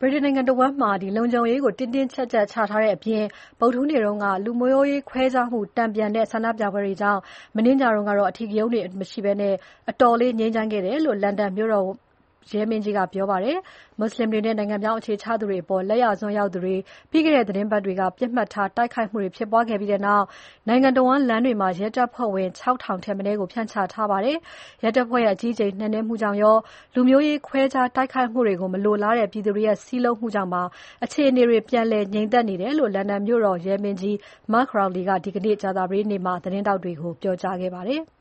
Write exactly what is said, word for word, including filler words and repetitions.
ဗြိတိန်နိုင်ငံတဝန်းမှာလုံခြုံရေးကိုတင်းတင်းကျပ်ကျပ်ချထားတဲ့အပြင် ဗုဒ္ဓဟူးနေ့က လူမျိုးရေးခွဲခြားမှုတန်ပြန်တဲ့ဆန္ဒပြပွဲတွေကြောင့် မနေ့ညကတော့ အဓိကရုဏ်းတွေမရှိဘဲ အတော်လေးငြိမ်းချမ်းခဲ့တယ်လို့ လန်ဒန်မြို့တော်ဝန် ရဲမင်းကြီးကပြောပါတယ်။ မွတ်ဆလင်တွေနဲ့ နိုင်ငံပြောင်းအခြေချသူတွေအပေါ် လက်ယာစွန်းရောက်သူတွေ ပြီးခဲ့တဲ့ သီတင်းပတ်တွေက ပစ်မှတ်ထားတိုက်ခိုက်မှုတွေဖြစ်ပွားခဲ့ပြီးနောက် နိုင်ငံတဝန်းလမ်းတွေမှာ ရဲတပ်ဖွဲ့ဝင် ခြောက်ထောင်ထက်မနည်းကို ဖြန့်ချထားပါတယ်။ ရဲတပ်ဖွဲ့ရဲ့ အကြီးအကျယ်နှိမ်နင်းမှုကြောင့်ရော လူမျိုးရေးခွဲခြားတိုက်ခိုက်မှုတွေကို မလိုလားတဲ့ပြည်သူတွေရဲ့ စည်းလုံးမှုကြောင့်ပါ အခြေအနေတွေ ပြန်လည်ငြိမ်သက်နေတယ်လို့ လန်ဒန်မြို့တော်ရဲမင်းကြီး Mark Rowley ကဒီကနေ့ ကြာသပတေးနေ့မှာ သတင်းထောက်တွေကို ပြောကြားခဲ့ပါတယ်။